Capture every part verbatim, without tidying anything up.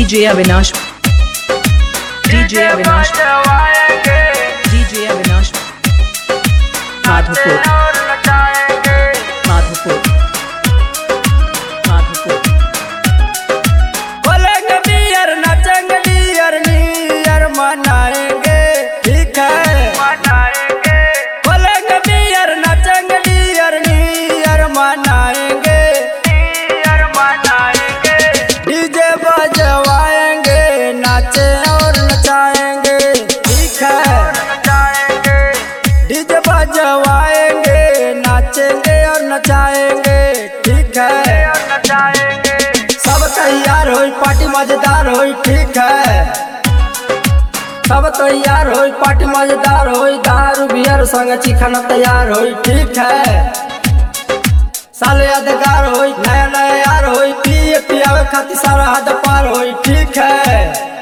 DJ Avinash DJ Avinash DJ Avinash Madhopur Madhopur Madhopur बोले कबियर नचेंगे डियर न्यूयर मनाएंगे ठीक है मनाएंगे। बोले कबियर नचेंगे डियर न्यूयर मनाएंगे न्यूयर मनाएंगे। डीजे बजवाएंगे नाचे और नचाएंगे ठीक है नचाएंगे। डीजे बजवाएंगे नाचेंगे और नचाएंगे ठीक है नचाएंगे। सब तैयार होई पार्टी मजेदार होई ठीक है। सब तैयार होई पार्टी मजेदार होई दारू बियर संग चिखाना तैयार होई ठीक है। साले यादगार होई नया नया यार होई पिए पियावे खातिर सारा हद पार होई ठीक है।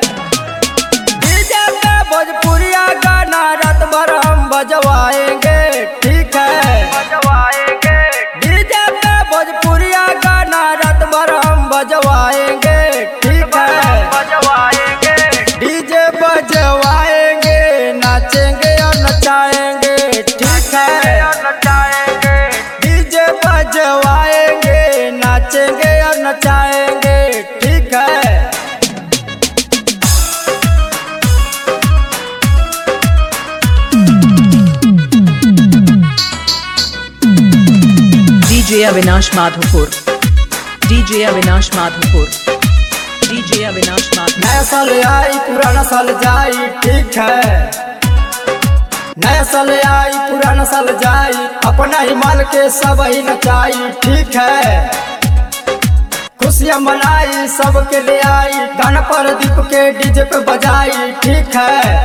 डीजे पे भोजपुरिया गाना रात भर हम बजवाएंगे ठीक है बजवाएंगे। डीजे पे भोजपुरिया गाना रात भर हम बजवाएंगे ठीक है बजवाएंगे। डीजे बजवाएंगे नाचेंगे और नचाएंगे ठीक है नचाएंगे। डीजे बजवाएंगे नाचेंगे और नचाएंगे ठीक है। DJ Avinash Madhopur DJ Avinash Madhopur DJ Avinash Madhopur नया साल आई पुराना साल जाई ठीक है। नया साल आई पुराना साल जाई अपना ही माल के सब ही नचाई ठीक है। खुशियाँ मनाई सबके ले आई गाना पर दीप के डीजे पे बजाई ठीक है।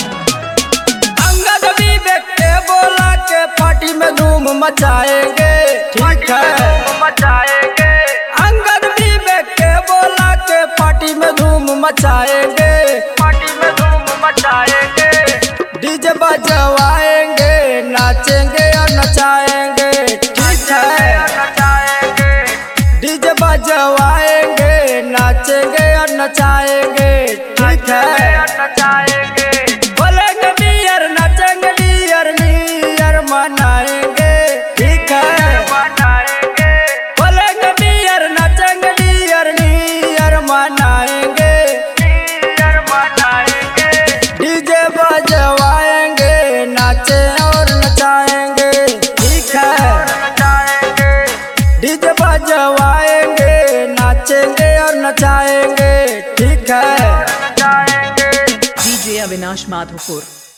अंगद विवेक के बोला के पार्टी में धूम मचाएंगे ठीक है मचाएंगे। अंगद विवेक के बोला के पार्टी में धूम मचाएंगे पार्टी में धूम मचाएंगे। डीजे बजवाएंगे नाचेंगे और नचाएंगे ठीक है नचाएंगे। डीजे बजवाएंगे नाचेंगे और नचाएंगे ठीक है नचाएंगे। बोले कबियर नचेंगे डियर न्यूयर मनाएंगे ठीक है मनाएंगे। बोले कबियर नचेंगे डियर न्यूयर मनाएंगे न्यूयर मनाएंगे। डीजे बजवाएंगे नाचे और नचाएंगे ठीक है नचाएंगे। डीजे बजवाएंगे नाचेंगे और नचाएंगे ठीक है नचाएंगे। डीजे अविनाश माधोपुर